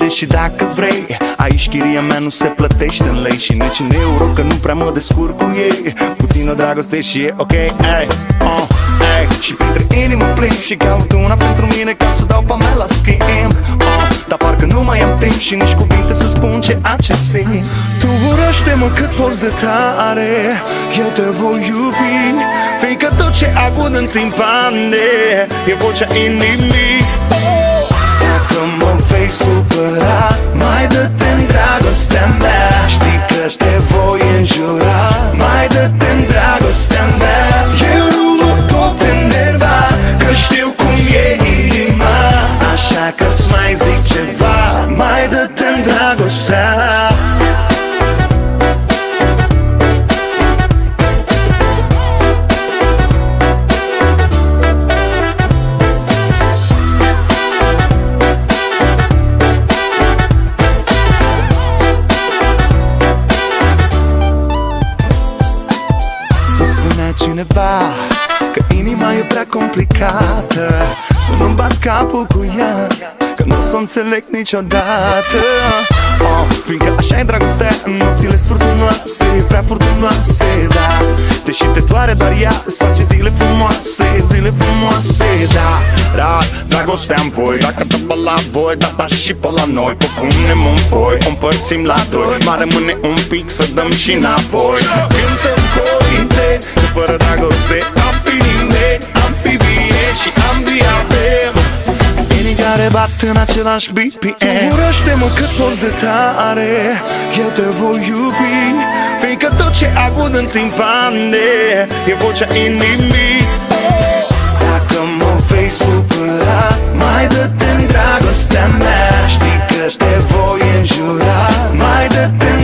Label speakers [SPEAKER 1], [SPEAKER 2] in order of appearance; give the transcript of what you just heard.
[SPEAKER 1] Uite și dacă vrei, aici chiria mea nu se plătește în lei și nici în euro, că nu prea mă descurc cu ei. Puțină dragoste și e ok, ey, și printre inimă plimb și caut una pentru mine ca să dau pe mea la schimb. Dar parcă nu mai am timp și nici cuvinte să spun ceea ce simt. Tu urăște-mă cât poți de tare, eu te voi iubi, fiindcă tot ce aud în timpane e vocea inimii. Dacă mă vei supăra, mai dă-te-n dragostea mea, știi că te voi înjura, mai dă-te-n dragostea mea. Eu nu mă pot enerva, că știu cum e inima, așa că-ți mai zic ceva, mai dă-te-n dragostea. Cineva că inima e prea complicată, să nu bat capul cu ea, că nu s-o înțeleg niciodată. Fiindcă așa e dragostea, nopțile sunt furtunoase, prea furtunoase, da. Deși te doare doar ea, îți face zile frumoase, zile frumoase, da. Dar dragostea-n voi, dacă dă pe la voi, da și pe la noi, pe punem în foi, o împărțim la doi, mai rămâne un pic să dăm și înapoi. Cântăm cuvinte, că fără dragoste am fi nimeni, am fi vie și am diabet. Inii care bat în același BPM. Tu urăște-mă cât poți de tare, eu te voi iubi, fiindcă tot ce aud în timpane e vocea inimii. Dacă mă vei supăra, mai dă-te-n dragostea mea, știi că te voi înjura, mai dă-te